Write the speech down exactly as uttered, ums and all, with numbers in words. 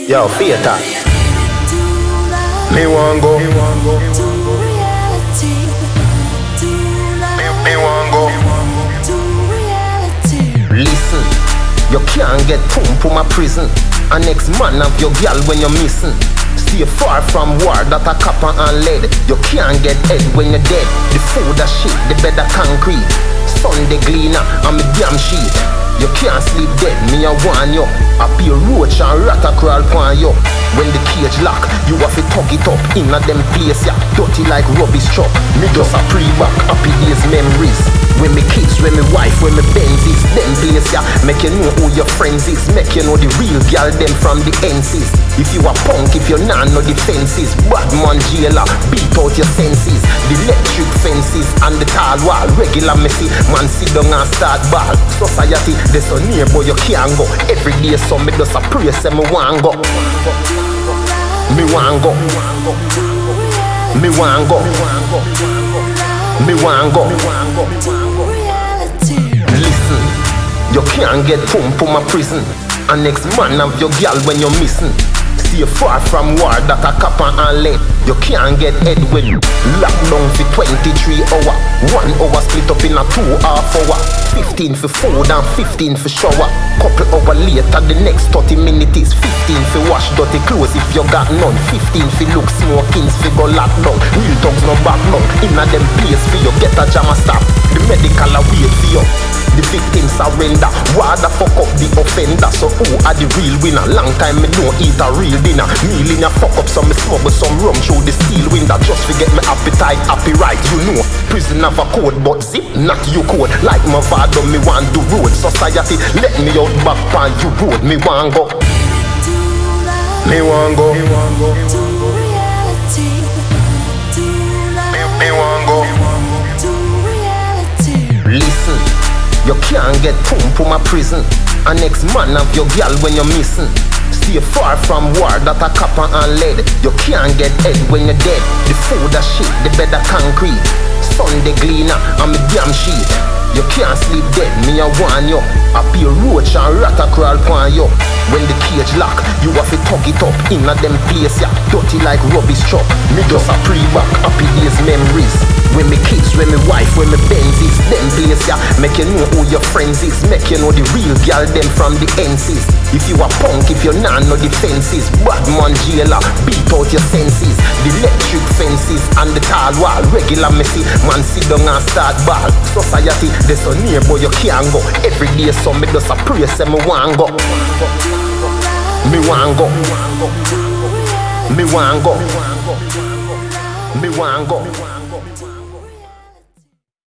Yo, theater. Me want go. Me, me want go. Listen, you can't get pum pum a prison. A next man of your girl when you're missing. Stay far from war that a copper and lead. You can't get head when you're dead. The food a shit, the bed a concrete. Sunday cleaner and me damn sheet. You can't sleep dead, me a warn you. I be a roach and rat a crawl pon you. When the cage lock, you have to tug it up. Inna them place ya, dirty like rubbish truck. Me just a pre-back, happy days memories. When me kids, when me wife, when me Benzes. Them place ya, make you know who your friends is. Make you know the real girl them from the N Cs. If you a punk, if you nah know the fences. Bad man jailer, beat out your senses. The electric fences and the tall wall. Regular messy, man sit down and start ball. Society, there's so near boy you can't go. Every day so me just a pray say me want go. Me want go. Me want go. Me want go. Listen, you can't get pum pum a prison. And next man of your girl when you're missing. Stay far from war that a copper and lead. You can't get head when lockdown for twenty-three hour. One hour split up in a two half hour. Fifteen for food and fifteen for shower. Couple hour later the next thirty minutes is fifteen for wash dirty clothes if you got none. Fifteen for look smokings for go lockdown. Real dogs no back long. Inna them place for you get a jam a stop. The medical a wait for you. The victim surrender. Why the fuck up the offender? So who are the real winner? Long time me don't eat a real dinner. Meal in a fuck up, so me smuggle some rum through the steel window. Just forget my appetite, happy right, you know. Prison have a code, but zip not you code. Like my father, me want do road. Society let me out back on you road. Me want go. Me want go. Me want go. Me want go. Listen. You can't get pum pum a prison. A next man of your girl when you're missing. Stay far from war that a copper and lead. You can't get head when you're dead. The food a shit, the bed a concrete. Sunday cleaner and me damn sheet. You can't sleep dead, me a warn you. I be a roach and rat a crawl pon you. When the cage lock, you have to tug it up. Inna them place ya, dirty like rubbish truck. Me just a pre-back, happy days memories. When me kids, when me wife, when me Benzes. Them place ya, make you know who your friends is. Make you know the real girl them from the N Cs. If you a punk, if you nah know the fences. Bad man jailer, beat out your senses. The electric fences and the tall wall. Regular messy, man sit down and start ball. Society, there's so near boy you can't go. Every day so me just a pray say me want go. Me want go. Me want go. Me want go.